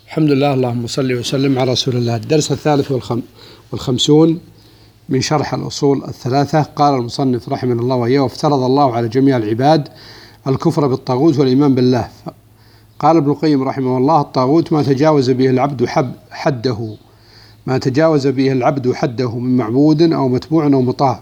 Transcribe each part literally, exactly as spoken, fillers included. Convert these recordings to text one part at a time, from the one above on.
الحمد لله، اللهم صل وسلم على رسول الله. الدرس الثالث والخمسون من شرح الأصول الثلاثة. قال المصنف رحمه الله وإياه: وافترض الله على جميع العباد الكفر بالطاغوت والإيمان بالله. قال ابن القيم رحمه الله: الطاغوت ما تجاوز به العبد حده ما تجاوز به العبد حده من معبود أو متبوع أو مطاع.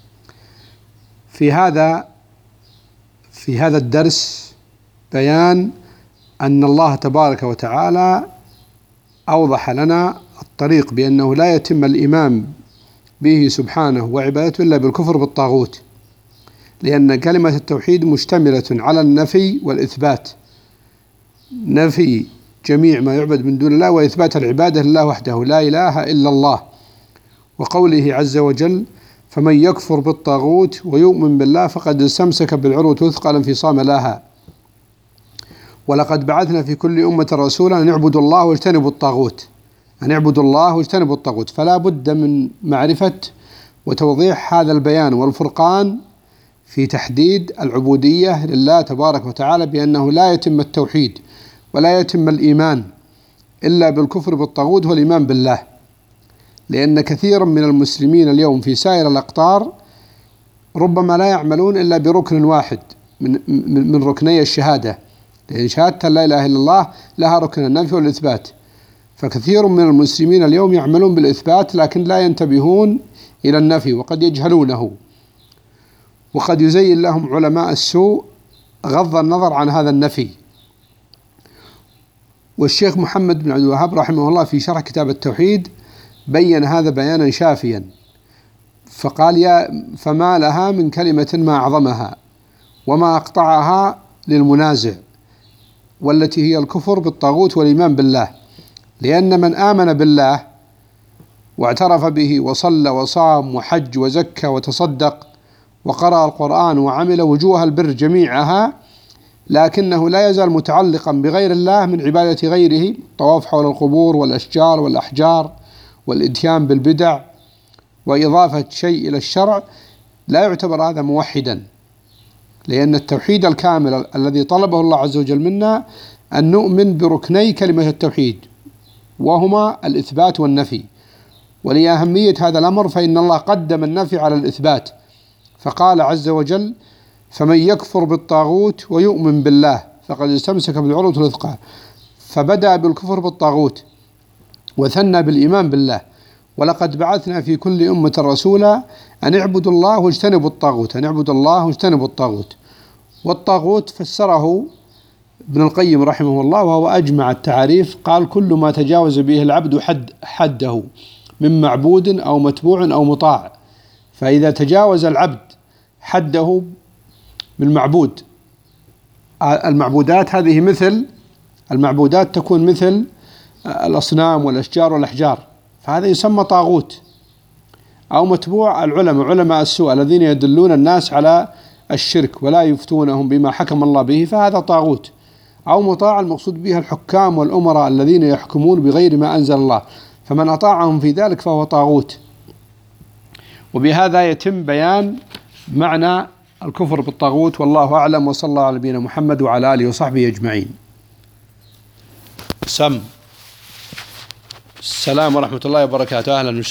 في هذا في هذا الدرس بيان أن الله تبارك وتعالى أوضح لنا الطريق بأنه لا يتم الإيمان به سبحانه وعبادته إلا بالكفر بالطاغوت، لأن كلمة التوحيد مشتملة على النفي والإثبات، نفي جميع ما يعبد من دون الله وإثبات العبادة لله وحده لا إله إلا الله. وقوله عز وجل: فمن يكفر بالطاغوت ويؤمن بالله فقد استمسك بالعروة الوثقى لا انفصام لها. ولقد بعثنا في كل أمة رسولا أن اعبدوا الله واجتنبوا الطاغوت أن اعبدوا الله واجتنبوا الطاغوت فلا بد من معرفة وتوضيح هذا البيان والفرقان في تحديد العبودية لله تبارك وتعالى، بأنه لا يتم التوحيد ولا يتم الإيمان إلا بالكفر بالطاغوت والإيمان بالله، لأن كثيرا من المسلمين اليوم في سائر الأقطار ربما لا يعملون إلا بركن واحد من من ركني الشهادة، لأن شهادة لا إله إلا الله لها ركن النفي والإثبات. فكثير من المسلمين اليوم يعملون بالإثبات لكن لا ينتبهون إلى النفي، وقد يجهلونه، وقد يزين لهم علماء السوء غض النظر عن هذا النفي. والشيخ محمد بن عبد الوهاب رحمه الله في شرح كتاب التوحيد بين هذا بيانا شافيا، فقال: يا فما لها من كلمة ما أعظمها وما أقطعها للمنازع، والتي هي الكفر بالطاغوت والإيمان بالله. لأن من آمن بالله واعترف به وصلى وصام وحج وزكى وتصدق وقرأ القرآن وعمل وجوه البر جميعها، لكنه لا يزال متعلقا بغير الله من عبادة غيره، الطواف حول القبور والأشجار والأحجار والإتيان بالبدع وإضافة شيء إلى الشرع، لا يعتبر هذا موحدا، لأن التوحيد الكامل الذي طلبه الله عز وجل منا أن نؤمن بركني كلمة التوحيد، وهما الإثبات والنفي. ولأهمية هذا الأمر فإن الله قدم النفي على الإثبات، فقال عز وجل: فمن يكفر بالطاغوت ويؤمن بالله فقد استمسك بالعروة الوثقى، فبدأ بالكفر بالطاغوت وثنى بالإيمان بالله. ولقد بعثنا في كل أمة رسولا أن اعبدوا الله واجتنبوا الطاغوت أن اعبدوا الله واجتنبوا الطاغوت. والطاغوت فسره ابن القيم رحمه الله وهو أجمع التعريف، قال: كل ما تجاوز به العبد حد حده من معبود أو متبوع أو مطاع. فإذا تجاوز العبد حده بالمعبود، المعبودات هذه مثل المعبودات تكون مثل الأصنام والأشجار والأحجار، فهذا يسمى طاغوت. أو متبوع العلماء علماء السوء الذين يدلون الناس على الشرك ولا يفتونهم بما حكم الله به، فهذا طاغوت. أو مطاع المقصود بها الحكام والأمراء الذين يحكمون بغير ما أنزل الله، فمن أطاعهم في ذلك فهو طاغوت. وبهذا يتم بيان معنى الكفر بالطاغوت، والله أعلم، وصلى الله على نبينا محمد وعلى آله وصحبه أجمعين. سم السلام ورحمة الله وبركاته. أهلا وسهلا.